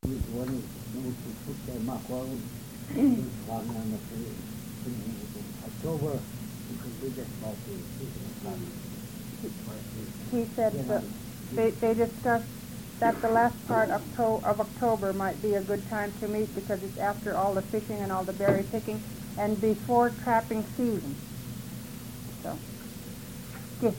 One put the macro in October because we just bought He said that they discussed that the last part of October might be a good time to meet because it's after all the fishing and all the berry picking and before trapping season. So, yes.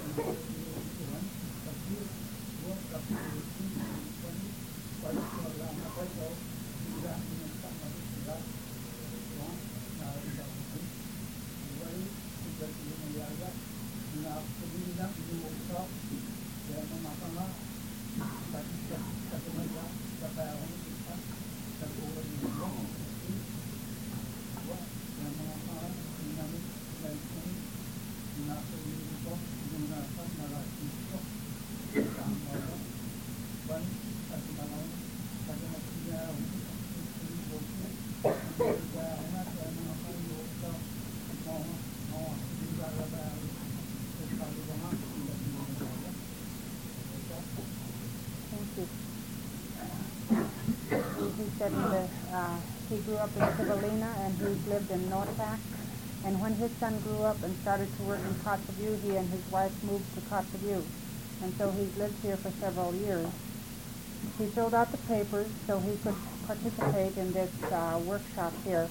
He said he grew up in Kivalina and he's lived in Noatak. And when his son grew up and started to work in Kotzebue, he and his wife moved to Kotzebue. And so he's lived here for several years. He filled out the papers so he could participate in this workshop here.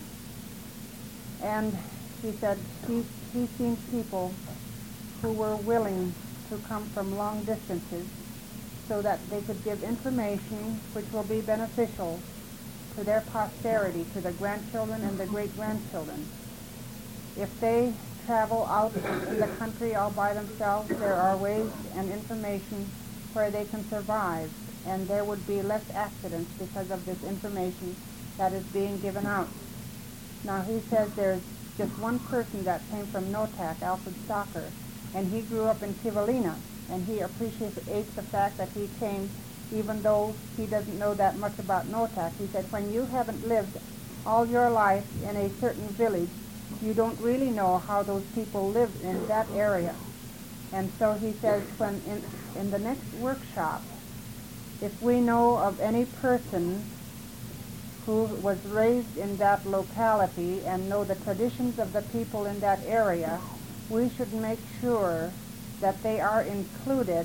And he said he's seen people who were willing to come from long distances so that they could give information which will be beneficial to their posterity, to the grandchildren and the great-grandchildren. If they travel out in the country all by themselves, there are ways and information where they can survive, and there would be less accidents because of this information that is being given out. Now he says there's just one person that came from Noatak, Alfred Stocker, and he grew up in Kivalina, and he appreciates the fact that he came even though he doesn't know that much about Noatak. He said, when you haven't lived all your life in a certain village, you don't really know how those people live in that area. And so he says, when in the next workshop, if we know of any person who was raised in that locality and know the traditions of the people in that area, we should make sure that they are included,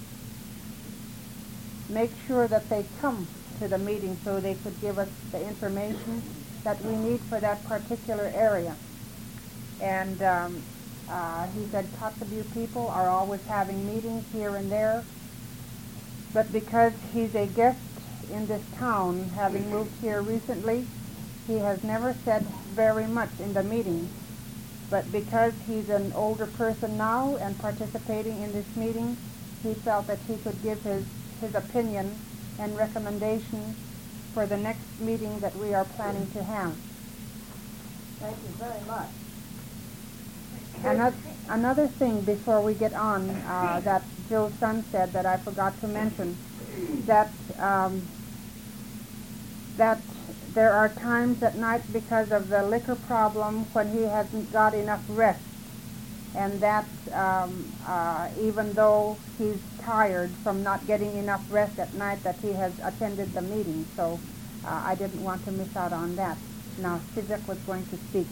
make sure that they come to the meeting so they could give us the information that we need for that particular area. And he said Kotzebue people are always having meetings here and there, but because he's a guest in this town, having moved here recently, he has never said very much in the meetings. But because he's an older person now and participating in this meeting, he felt that he could give his opinion and recommendation for the next meeting that we are planning to have. Thank you very much. Another thing before we get on that Joe's son said that I forgot to mention, that there are times at night because of the liquor problem when he hasn't got enough rest, and that even though he's tired from not getting enough rest at night, that he has attended the meeting. So I didn't want to miss out on that. Now Sidrak was going to speak.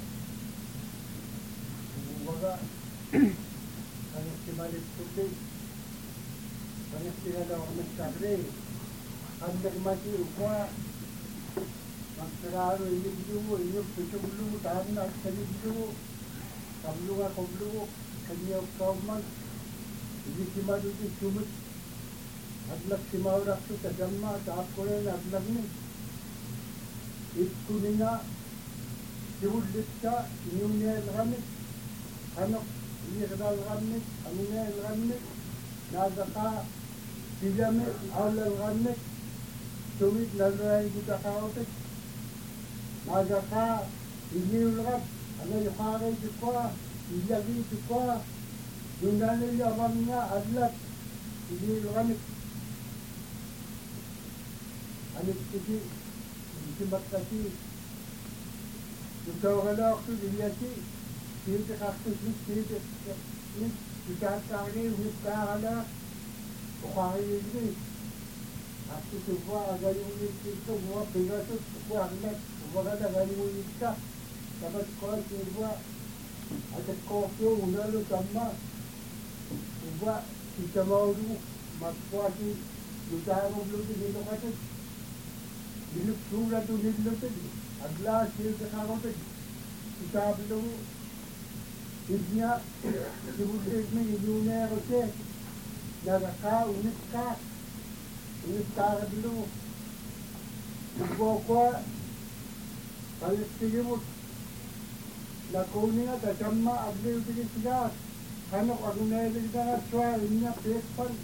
Magkararo iliglumo, inyok pichuglumo, tahan na kaliglumo, kabluga kablugo, kanyaw kauman, hindi simaduti sumut, adlak simaurak su kadamma, taapkore na adlak ni, itkunina, siwulitka, inyunel ramit, hanok, inyakadal ramit, aminel ramit, nazaka, silamit, awlal ramit, sumit, nalray gudakaotik, Magaka, Inyulap, ano yung karay ko, Iyagi ko, yung nanay abang nga, adlat, Inyulap, anit kasi, isimat kasi, yung kawagalak to, Iyagi, siyete kaktus, siyete, ikakari, yung kakala, ukari yun, Aku semua agak unik itu semua pegasus semua anak semua ada gani unik ka. Dapat sekolah semua ada kopi unalu sama. Semua kita mau dulu masuk kita mau belum di lokasi. Biluk surat tu di lokasi. Agla sih sekarang tu kita belum Idnya, sibukit mi inyunero siya. Nagaka, unit ka dulu. Ibuwa, palit sigimut. Nakuni nga, tatamma, agli ubigit siya. Ano, agunayag na nga, swa, inya, pespan.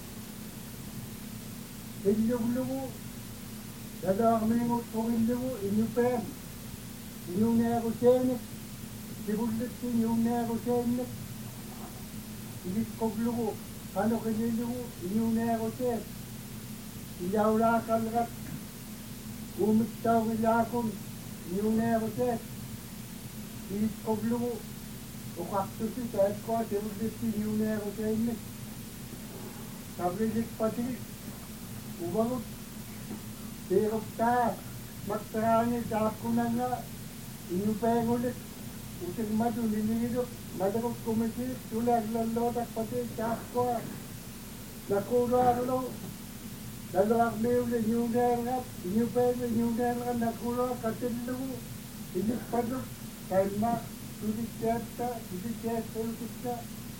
Inyuglugo. Dadawag mingot kong inyugo, inyupen. Inyunero siya. Sibukit inyunero siya. Ilit koglugo. Ano kinilugo, inyunero siya. Iyaw kalrat. Umitaw ilakon. Inyunero siya. Ilit koglugo. Ukaktusi kahit ko, sibukit inyunero siya. Sabilik pati. Ubangot. Tirok ta. Magtarani, dako na nga. Inyupeng ulit. Using madu nilidok, madakot kumisit, tulag lalotak pati, kakwa. Nakura lo, dalawak liwli, inyunerat, inyupeng, inyunerat, nakura, katillo, inyupadok, kalma, tudiketa, udikta.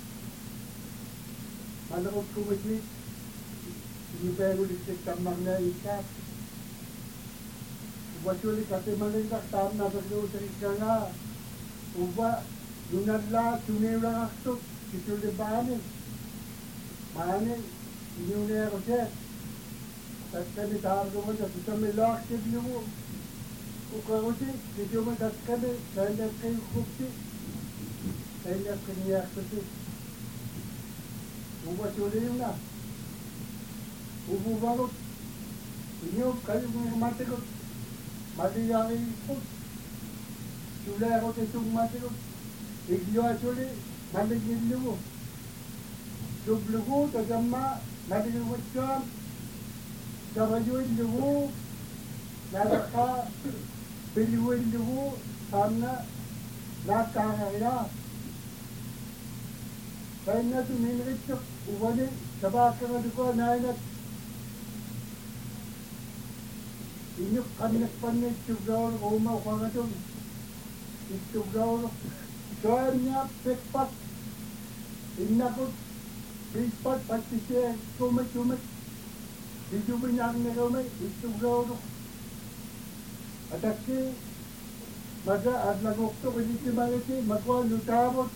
Madakot kumisit, inyupeng ulit, tamang na ikat. Wajuli kasi malingkak, tam na paglusarik ka nga. Uba, yunadla, tunewlang aksot, kituli bani. Mani, inyunero siya. At kami taharga mo na, kita may laksid niyo. Ukarusi, kita mo dat kami, kaya kayo kupsi. Kaya kanya aksot. Uba, tuli yun na. Ubu balot. Inyo, kayo mga matikot. Mati yang ikut. Sudah aku tesung mati tu, ikut asuli, mati gilju, sublugu terjemah, mati gilju, sabaju gilju, nalaka, pilih gilju, samna, nakangaya. Kaya tu minit tu, ubani, sabak kerana tu kau naik. Ini kanak panik juga rumah orang tu. Itu gaul, soalnya pekpat, inakut, pekpat pasti saya cuma, itu banyak negara itu gaul. Ada ke, maka ada waktu begitu malaki, maka lutabot,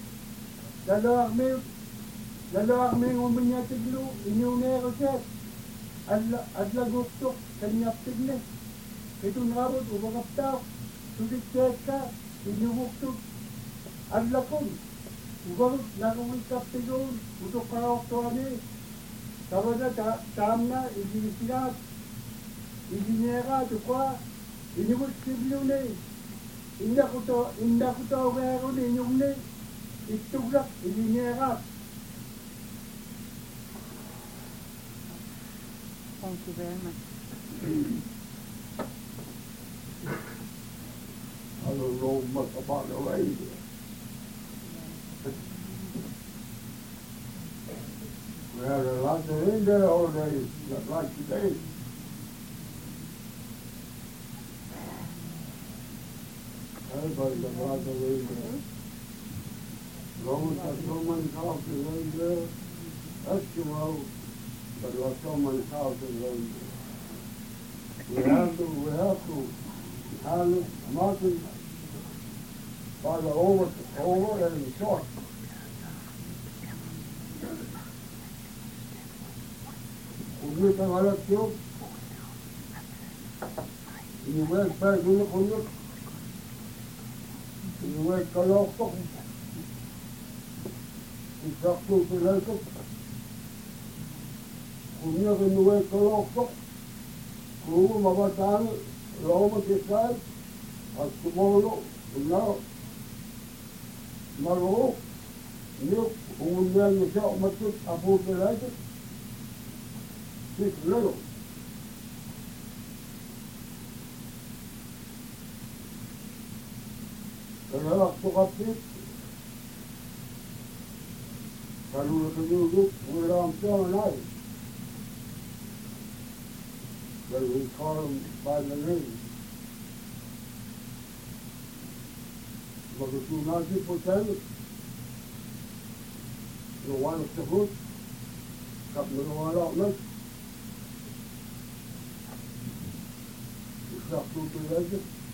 dalawak me umumnya tiglu, inyune roset, ada waktu kanyap tigne, itu nabot ubah kaptau, sulit ceka. Inyubukto, adlakon, ubarot, nakawikap tigon, utok kaok to ani, sabada tamna, isinisirat, isinera, tukwa, inyubuk siblo ne, inda ko to gero ne, inyong ne, ituglak, isinera. Thank you very much. I don't know much about the radio. We had a lot of in there all day, not like today. Everybody got a lot of radio. Long as so many houses in there, Eskimo, but there are so many houses in there. We have to handle nothing by the over and short. Ulit ang alat yun. Inuwag pa gulok-gulok. Inuwag kalokok. Isakto pilalkok. Kunya inuwag kalokok. Kung mabatang Roma kisay at tumolo. Now, Maro, Nip, Ungan, Michelle, Matut, Abu Belated, 6 little. Kaya ako kapit, kalula kanuluk, wala ang siya but we call them by the name. But if you not people tell it, Luwan at sabot. Kap na luwan ako na. Isak tutulad.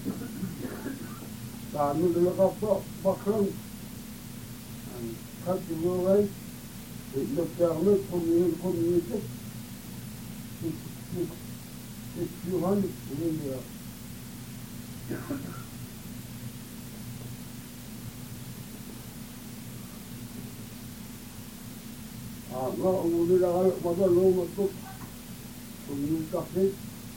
Dami na kapwa, baklang. Ang katiluray. Nagkarnot, community. It's 200 million. Nga, umuli na kayo, magalong at ito. Kung yung takit,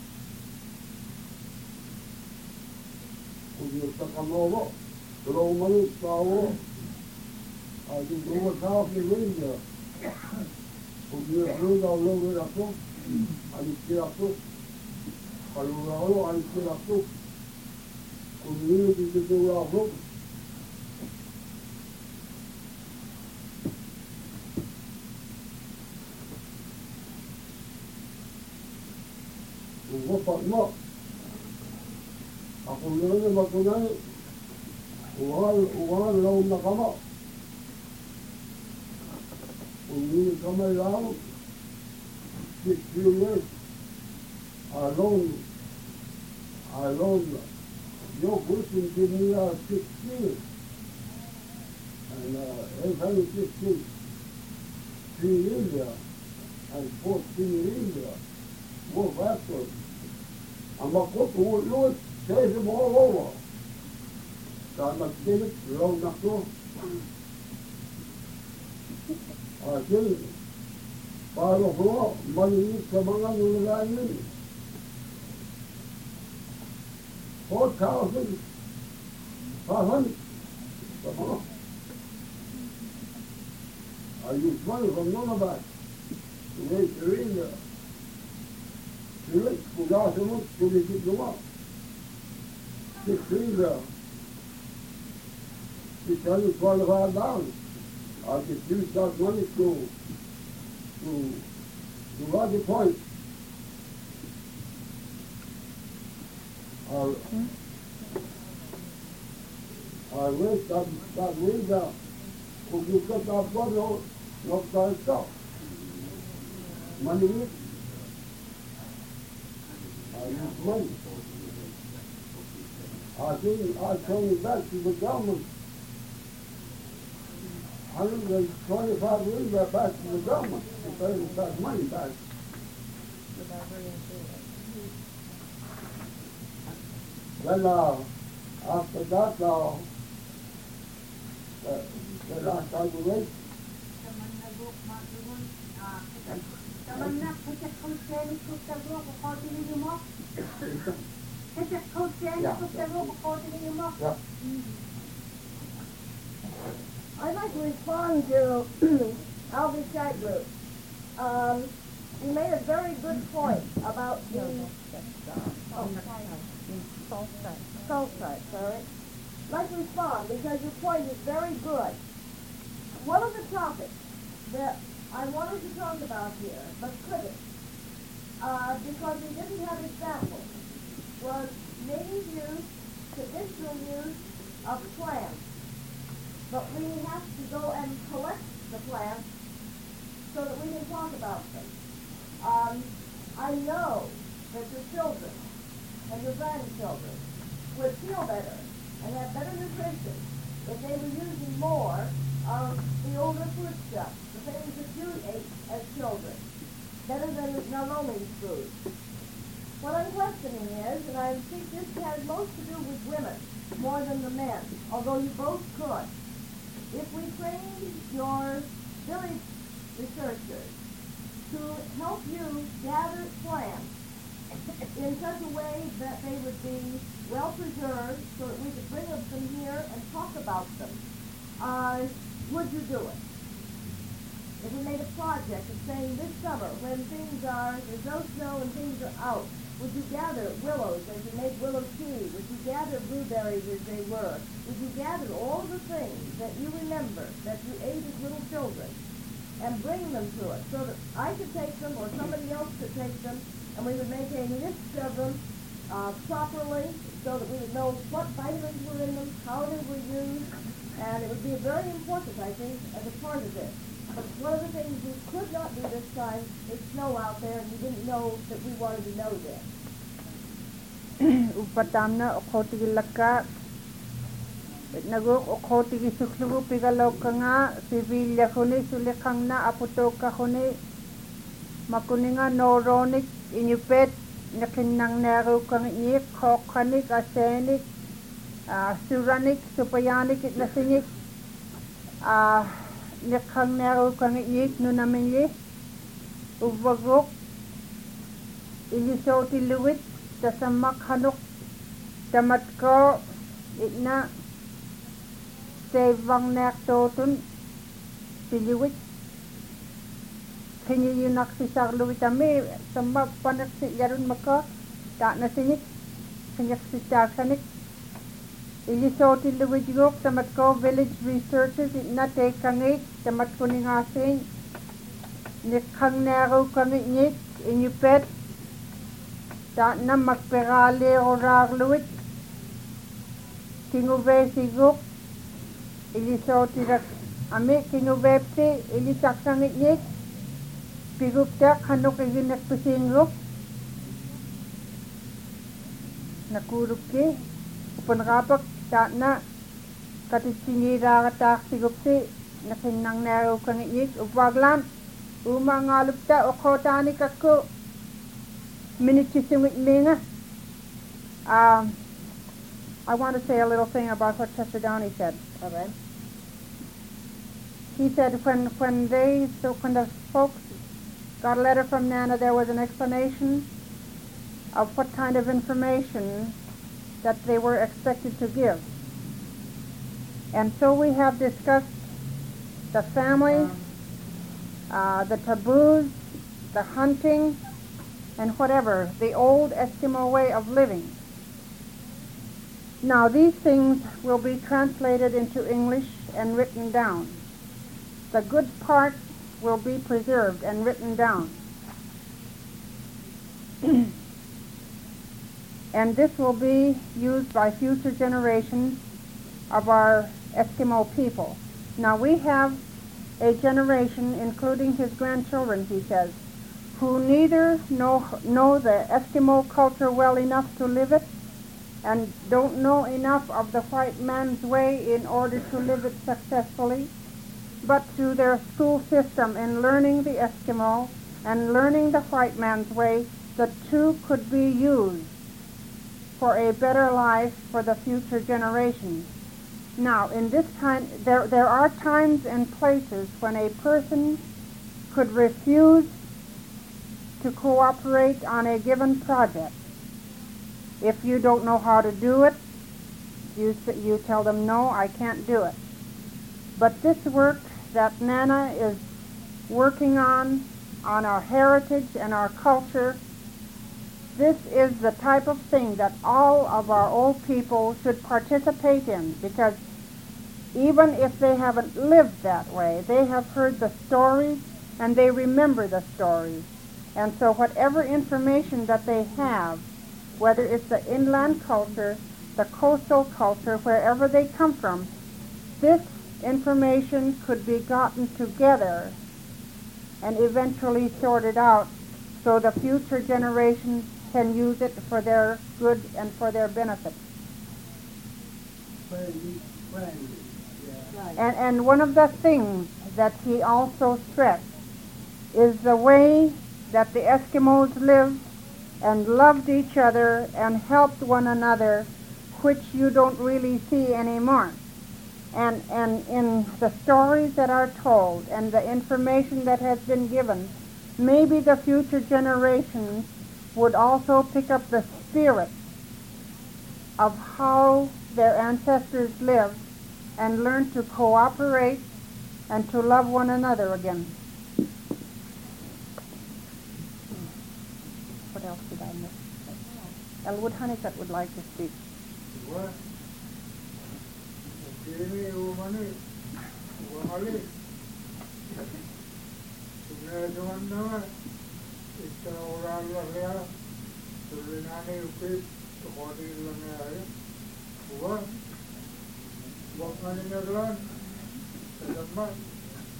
kung yung takamawa, tulong man yung tawa, at yung tumatawag ni Linda. Kung yung fruit ang lawin ako, alis ako, kalura ko, alis ako. Kung yung titula ako, kung wapak mo, ako yun matunay, uwangan lawin na kama. Kung yung kamay lang, 6 years, alone, your person give me 6 years. And 860, 3 India, and 14 India, more factors. I'm a cook who would do it, chase them all over. Kaya magdilit, long na to. Kasi, para ko, maliit sa mga nulalanin. 4,500 sa mga. I use money from none of that. To make Serena. Serena, kula sa mo, tulisit naman. 6 $625. I just used that money to Roger Point. I went that window. Kung you cut that bottle, not that stuff. Money, I use money. I think I told it back to the government. 125 years back to the government to pay that money back. Then after that, the last argument. Yeah. I'd like to respond to Albie Scheibler. You made a very good point about the sulfite, sorry. I'd like to respond because your point is very good. One of the topics that I wanted to talk about here, but couldn't, because we didn't have examples, was native use, traditional use of plants. But we have to go and collect the plants so that we can talk about them. I know that your children and your grandchildren would feel better and have better nutrition if they were using more of the older food stuff, the things that you ate as children, better than the Naomi's food. What I'm questioning is, and I think this has most to do with women more than the men, although you both could. If we trained your village researchers to help you gather plants in such a way that they would be well preserved so that we could bring them here and talk about them, would you do it? If we made a project of saying this summer when there's no snow and things are out, would you gather willows as you make willow tea? Would you gather blueberries as they were? Would you gather all the things that you remember, that you ate as little children, and bring them to us so that I could take them or somebody else could take them, and we would make a list of them properly so that we would know what vitamins were in them, how they were used, and it would be very important, I think, as a part of this. But one of the things we could not do this time is snow out there, and we didn't know that we wanted to know this. Upatamna okotigi laka naguk okotigi suklugu pigalaw ka nga sibilya kuni sulikang na aputo ka kuni makuni nga noronik inyupet nakinang nero kang inyik kokanik asenik suranik supayanik itnasinik nikang nero kang inyik nunaminyi ubaguk ilisoti luwit tasamak hanuk tamat ko itna sevang nek totun piliwit kinyi yunak si sarluwit ami sama panak si yarun maka tak nasinik kinyak si saksanik ilisoti luwit yuk tamat ko village researchers itna tekangit tamat ko ningasing nikang nero kangit nyik inyupet tak na magperali o ragluit kinguve siguk ilisoti rak ami kinguve pti ilisaksangit nyik pigup tak hanuk iginak pisingup nakurup ki upanrapak tak na katisingira katak sigup ti nakinang nero kangit nyik upaglan umangalup ta okotani kakku I want to say a little thing about what Chester Downey said. Okay. He said when the folks got a letter from Nana, there was an explanation of what kind of information that they were expected to give. And so we have discussed the family, the taboos, the hunting, and whatever, the old Eskimo way of living. Now these things will be translated into English and written down. The good parts will be preserved and written down. And this will be used by future generations of our Eskimo people. Now we have a generation, including his grandchildren, he says, who neither know the Eskimo culture well enough to live it and don't know enough of the white man's way in order to live it successfully, but through their school system in learning the Eskimo and learning the white man's way, the two could be used for a better life for the future generations. Now, in this kind, there are times and places when a person could refuse to cooperate on a given project. If you don't know how to do it, you tell them, no, I can't do it. But this work that Nana is working on our heritage and our culture, this is the type of thing that all of our old people should participate in, because even if they haven't lived that way, they have heard the stories and they remember the stories. And so whatever information that they have, whether it's the inland culture, the coastal culture, wherever they come from, this information could be gotten together and eventually sorted out so the future generations can use it for their good and for their benefit. And one of the things that he also stressed is the way that the Eskimos lived and loved each other and helped one another, which you don't really see anymore. And in the stories that are told and the information that has been given, maybe the future generations would also pick up the spirit of how their ancestors lived and learn to cooperate and to love one another again. What else did I miss? Elwood Honeycutt would like to speak. What?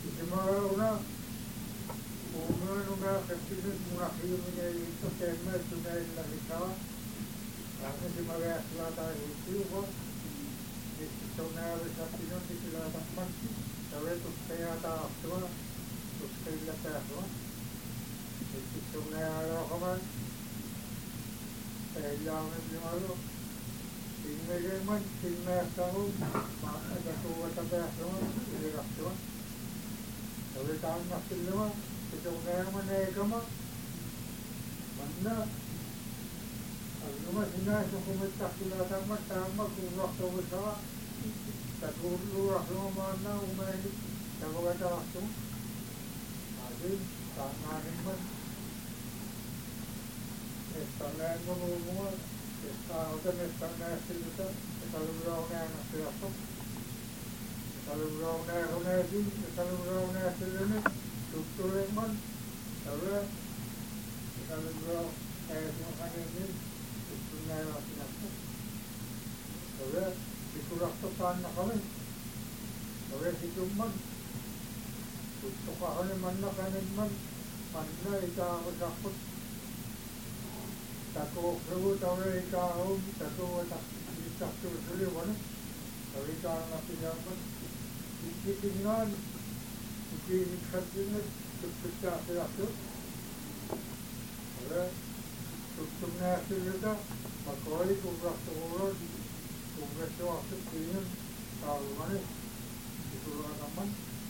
Isimarauna, umana kapilit mga kiyumina ito tema tunay na ikaw. Kasi si Maria Slata ito, ito na sa pinon di sila takpan. Sabi ito kaya taakwa, ito kaya taakwa. Ito na araw ka man, kailangan yung alo. Tingnan man, tingnan sa ako, makakatuwa sa taakwa, ilirakswa. Sabi taon na sila, ito kaya man na ikama. Manda, ang naman sinasa kumitak sila tama kung wakto mo sa tagururak naman na umahilig sa mga takso. Asin, tanganin man. Estanayan mo mo, estanayan sila, etaluraw na ang sila. Etaluraw na ako na din, etaluraw na sila na, tutuloy man. Sabi, etaluraw kaya mo kaninin. Meron sila po. Sabi, ikuraktopan na kami. Sabi, situman. Gusto ka kami man na kanin man. Man na, ikakasakot. Tako, sabi, ikahom. Tako, itaktusuliwan. Sabi, ikakasinaman. Ikitingan. Ikinikatinan. Tuktukasakot. Sabi, tuttum na sila magkawali kung raktukulan kung resto akit ganyan taluman itulang naman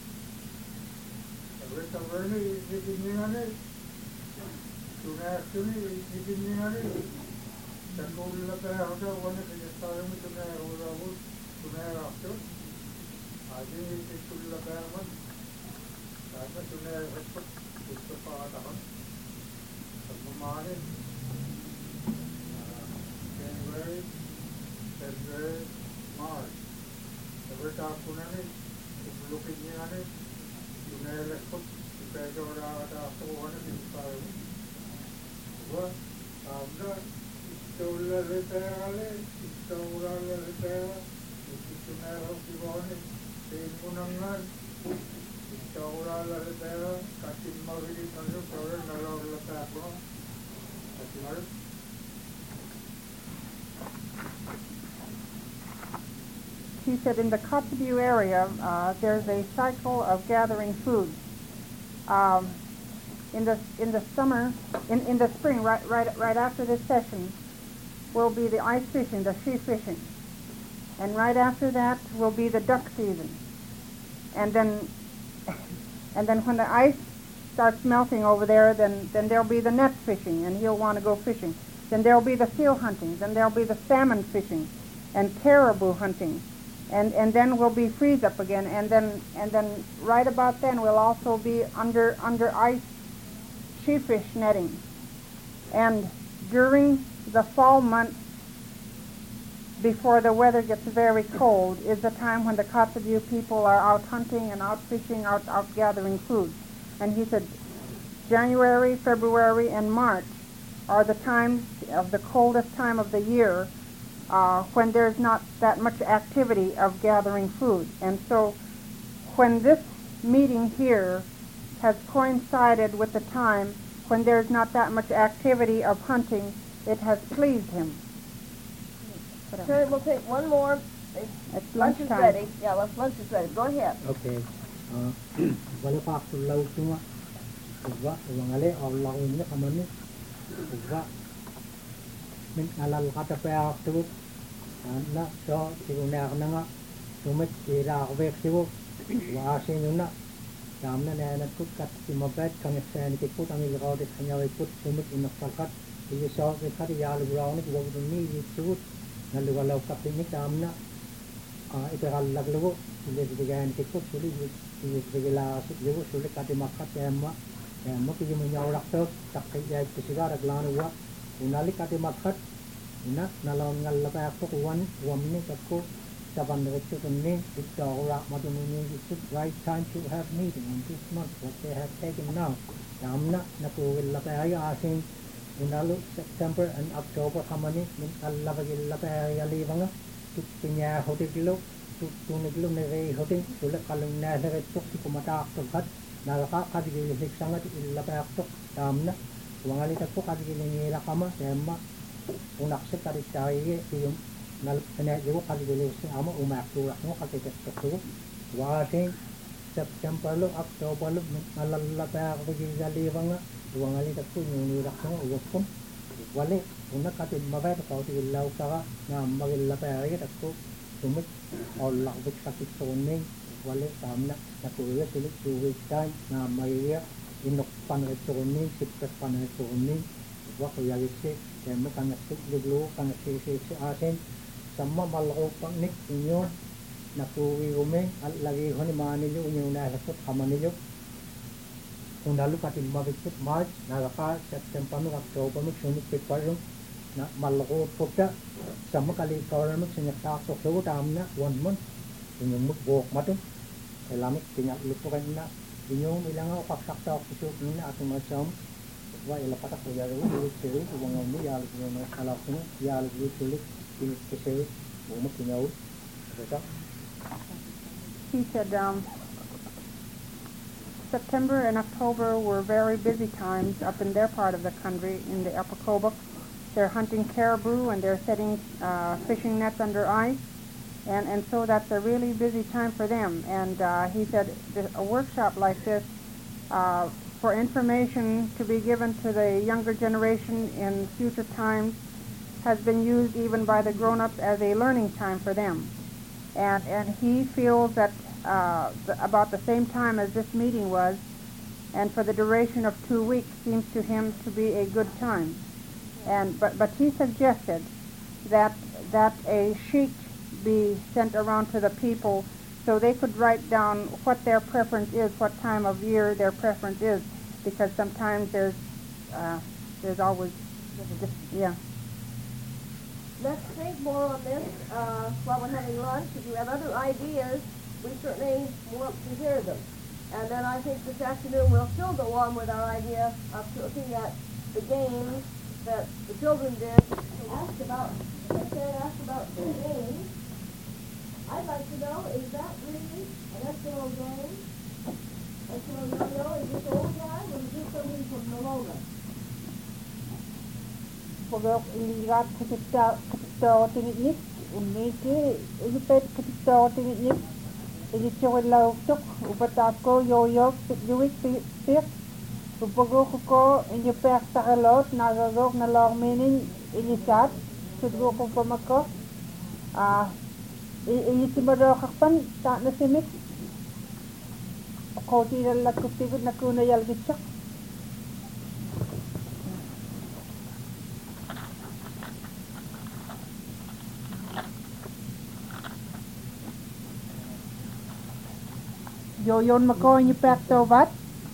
sabi ni ikitingan tunasyon ikitingan takula kaya ako wana kanyastari mo tunay rakto adi itula kaya naman kaya tunay rakto gusto pa katakan pagmamanin January, February, March. Sabi tapos na rin, upulukin niya na rin, yung nailaspot, yung peso na katakuha na din tayo. Diba? Tama, ito lalita kali, ito lalita, ito na rin siwani, sayin mo na nga, ito lalita, katin mahilig na rin, pero nalalata ako. Kasi nga rin. He said in the Kotzebue area, there's a cycle of gathering food. In the summer, in the spring, right after this session, will be the ice fishing, the she fishing, and right after that will be the duck season. And then when the ice starts melting over there, then there'll be the net fishing, and he'll want to go fishing. Then there'll be the seal hunting. Then there'll be the salmon fishing, and caribou hunting. And then we'll be freeze up again, and then right about then we'll also be under ice she fish netting. And during the fall months, before the weather gets very cold, is the time when the Kotzebue people are out hunting and out fishing, out gathering food. And he said January, February, and March are the times of the coldest time of the year, when there's not that much activity of gathering food. And so when this meeting here has coincided with the time when there's not that much activity of hunting, it has pleased him. Sure, we'll take one more. It's Lunch is lunchtime. ready. Yeah, lunch is ready. Go ahead. Okay. Wala pa ako law tuma. Uwa, wangale aw law ni kamani. Uwa. Min alal kata pa ako. Na so siguna ako nga. Tumit ira ako bek sigo. Wa asin yun na. Damna na nagkut kat si mabad kang sa ni kut ang ilaw de kanya ay put tumit inasakat. Iyo sa kati yalo brown ni wag ni sigo. Naluwalaw kapinik damna. Iperalaglugo. Hindi bigyan tikot suli bigla sulit sulit kati makat emma kiji menyaulak tok takai jai kusigar aglanuwa unali kati makat ina nalon ngal pa ako wan wamni kakko taban recto tunni itta ora madumuni is right time to have meeting on this month what they have taken now namna napuwil la pa ay asin unalu September and October kamani min alla bagil la pa ay libanga pinya hotiklo tuuniglum neri hoting tulak kalung nääseret tuksi kumataaqtuk hat nalaqa qatigillik sangat illapaaqtuk taamna wangalitakku qatigilingilaqama taamma unaqsik qadittaarige iyum nalpanajugu qatigiliksi ama umaaqtuuraqnu qatikattuqtugu waasin Septemberlu Oktoberlu nalallapaaqtigilgaliivanga wangalitakku nyuunilaqnu uwakkun wali unakatin mabay qautigillaukara naammagillapaarige takku sumit ollaqbik sakittuunning wali taamna nakuiga silik tuugiittaan naammagiga innoqpanrittuunning siptaspanrittuunning waquyagisse temma kangassik liglu kangassisiiksi aasen samma malquuppaqnik inyo nakuigume allagihoni maanillu unyunaasakut qamanillu unalu katimmavikkut March nagaqa September October sumit pipparum na malquuppukta samma kalikawramuk sinyattaaqtuqlugu taamna 1 month inyumuk buok matu elamik tingallupukanna inyum ilanga uqaqsaqtaaqtusuukminna atumasam wa ilapata kuyaru ulitsiru uwangamu yaaluguna qalaqnu yaalugulusulik ilittiseru umukinau reka. He said September and October were very busy times up in their part of the country, in the Upper Kobuk. They're hunting caribou and they're setting fishing nets under ice, and so that's a really busy time for them. And he said a workshop like this for information to be given to the younger generation in future times has been used even by the grown-ups as a learning time for them. And he feels that about the same time as this meeting was, and for the duration of 2 weeks, seems to him to be a good time. And but he suggested that a sheet be sent around to the people so they could write down what their preference is, what time of year their preference is, because sometimes there's always yeah. Let's think more on this while we're having lunch. If you have other ideas, we certainly want to hear them. And then I think this afternoon we'll still go on with our idea of looking at the games that the children did. Asked about the games. I'd like to know, is that really an Eskimo game? Eskimo yo-yo, is this old guy or is this somebody from Malona? Pagok iligat katito tingit umiti ilipet katito tingit ilicholaw tuk upatako yo-yo yuwik pik upagok ko inyupek takalot nagagok na longminin ilisat sudgo ko pamako ilitimado kakpan ta nasimik ko tinalak kutigod na kunayal gitsak. Yoyon mako ni pekto bat.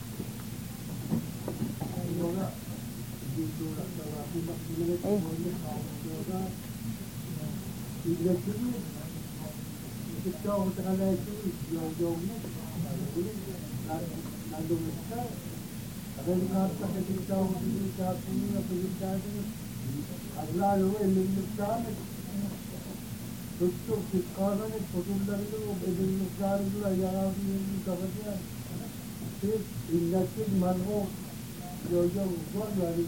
Tuttuk çıkarmanı fotoğraflarını bedelluklarıyla yararlıyım kapatıyor. Siz illetsiz malvo yoyum var yani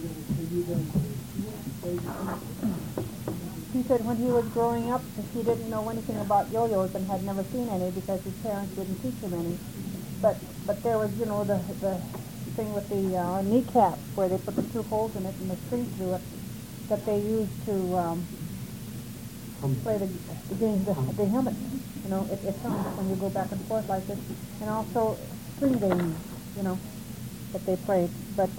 He said when he was growing up, he didn't know anything about yo-yos and had never seen any because his parents didn't teach him any. But there was, the thing with the kneecap where they put the 2 holes in it and the string through it that they used to play the game, the helmet. It hums when you go back and forth like this. And also string games, that they played. But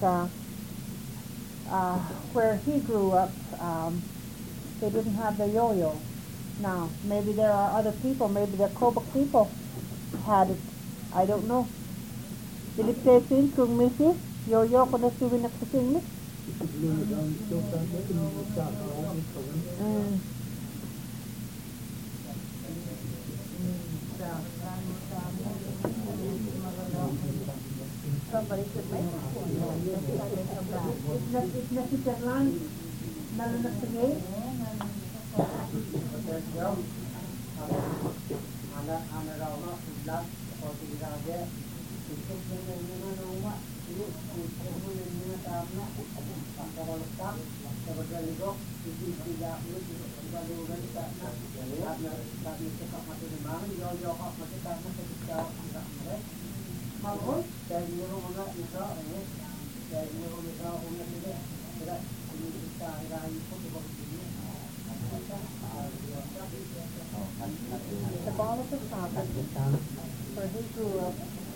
where he grew up, they didn't have the yo-yo. Now, maybe there are other people, maybe the Kobuk people had it. I don't know. Did it say things kung misi? Yo-yo ko na siwin na kusinglik? Somebody should make it for you. It's necessary. Nalanak sa ngayon. Anak orang sudah kalau tidak ada untuk dengan rumah itu untuk dengan tanah kalau letak sebagai dok itu tidak itu sebagai orang tanah karena kami cekap mati di mana jauh kok mati tanah ketika tidak mereka mau dari orang itu dari orang itu orang itu tidak ini kita hari pun begini. The ball of the prophet, where he grew up,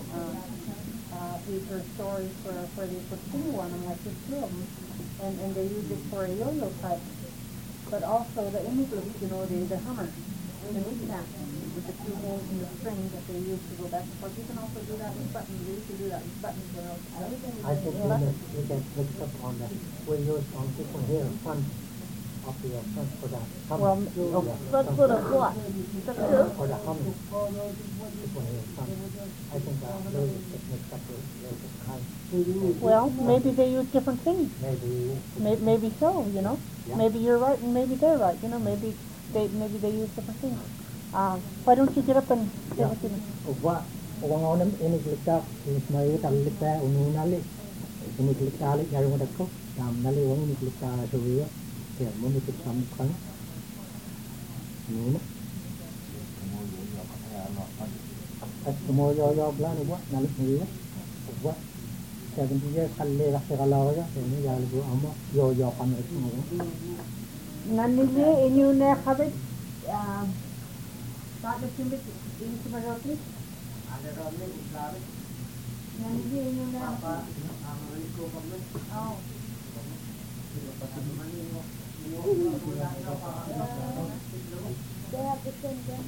these are stories for the single one, and like there's two of them, and they use it for a yo-yo type, but also the English, the Hummer, the kneecap, with the two holes in the string that they use to go back and forth. You can also do that with buttons. We used to do that with buttons. Everything I think we can mix up on that. We use on different here front of the front for that. Well, Front foot of what? The two? For the humming. Different here front. I think those get mixed up with those kind. Well, maybe they use different things. Maybe So, Yeah. Maybe you're right and maybe they're right. Maybe they use different things. Why don't you get up and say what you mean? Uang ini kita semai tali kita ununali ini kita alik dari mana kau jam nali uang ini kita suria ya mau kita samkan ini semua yo belan buat nali ni buat jadi dia kalle lah kalau ya ini ya lu ama yo kan itu Nanti ini udah habis saat itu ini sebenarnya Ada ramai Islam. nanti ini udah Apa Amerika kami? oh They have the same thing.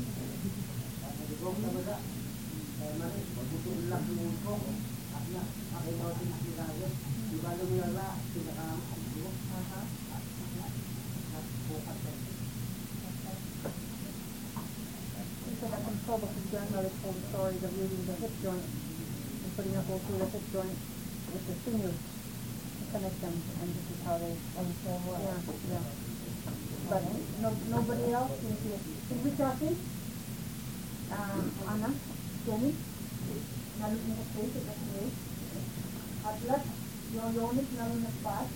So that control because his grandmother told the stories of using the hip joint and putting a hole through the hip joint with the fingers to connect them, and this is how they yeah. But nobody else is here. Can we talk in? Anna, Jenny, Nalu in the face, it doesn't wait. Atlas, your unit, Nalu in the spot.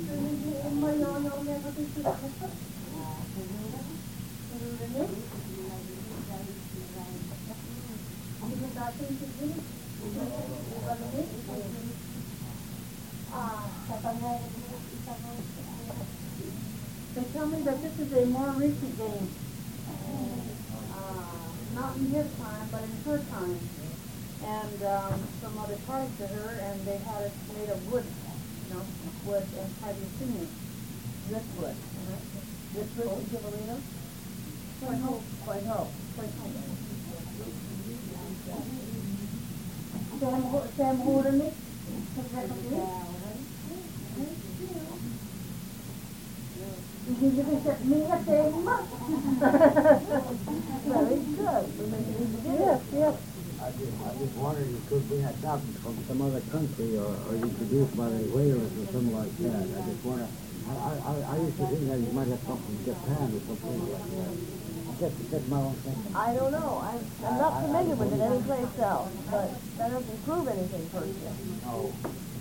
They tell me that this is a more recent game. Not in his time, but in her time. And some other parts to her, and they had it made of wood, wood, and have you seen it? This wood. This wood is Givalino? Quite whole. Sam Holden it? Very good. Yes. I just wondered if it could be adopted from some other country or introduced by the whalers or something like that. I just wonder. I used to think that you might have come from Japan or something like that. That's my own thinking. I don't know. I'm not familiar with it anyplace else, but that doesn't prove anything per se. No.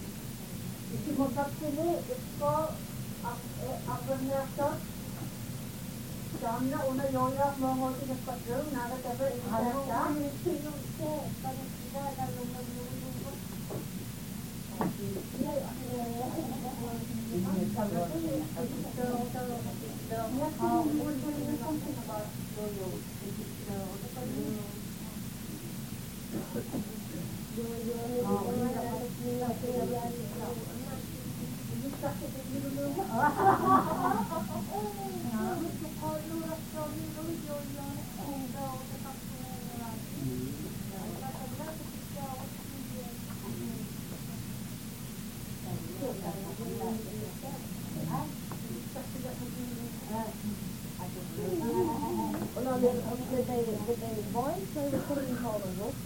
Did they voice they were putting called a roof?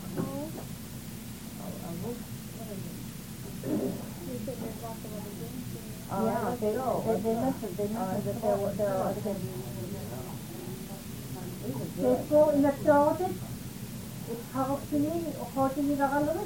Yeah, they mentioned that there are other things. They go in the closet. It's how to be the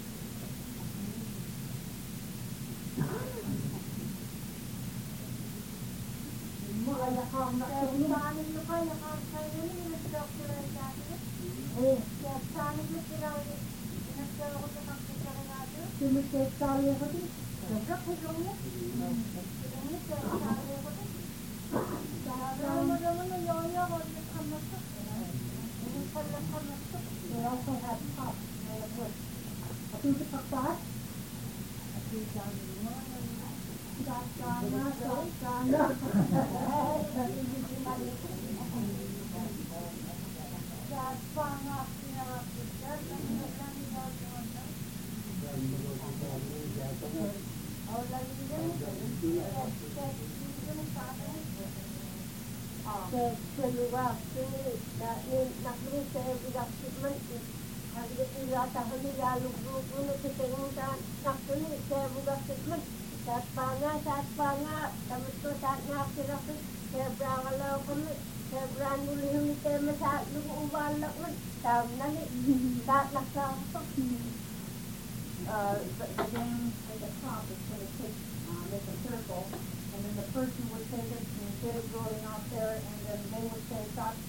They also have pops made of wood. A piece of that. The game at the top is going to take, make a circle, and then the person would take it and get it rolling out there, and then they would say,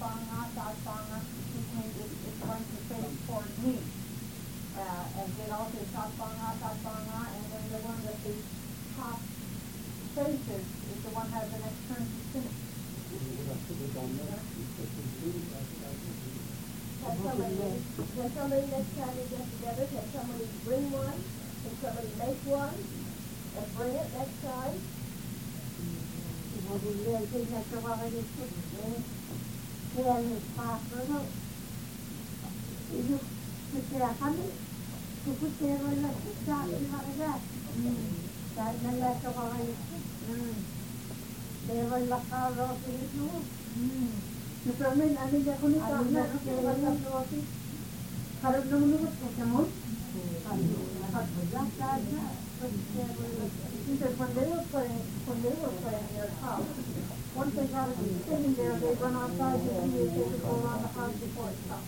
which means it's going to face toward me. And they'd all say, and then the one that the top faces is the one that has the next turn to finish. Can somebody next time they get together, can somebody bring one? Can somebody make one and bring it next time? Because when they were playing their top, once they got it sitting there, they run outside to see if they could go around the house before it stopped.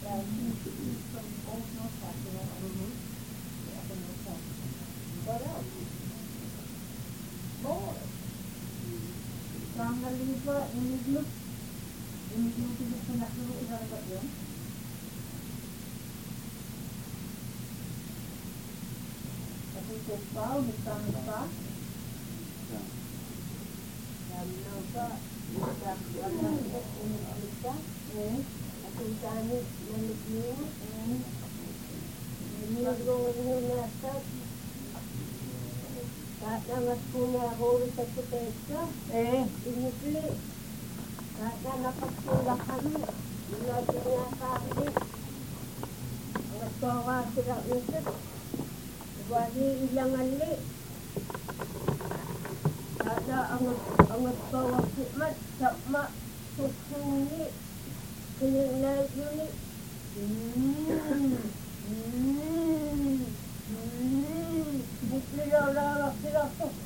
What else? More. Pangaliba, iniglot. Iniglot sa nakluto sa rapat yun. Kasi kupaw, nagtang pa. Sabi na ba, nagkakwakas ulit ka? At yung sani, nalit-niya. Nilagong hinasat. Kahit naman po niya ako ulit sa putesa. Inipli. Kahit na napagtulak kami. Lagi niya sa akin. Ang nagtawa sila isip. Wali ilang ali. Kahit na ang nagtawa simat. Sama. Susuni. Kinilag yun eh. Bukli daw lang sila.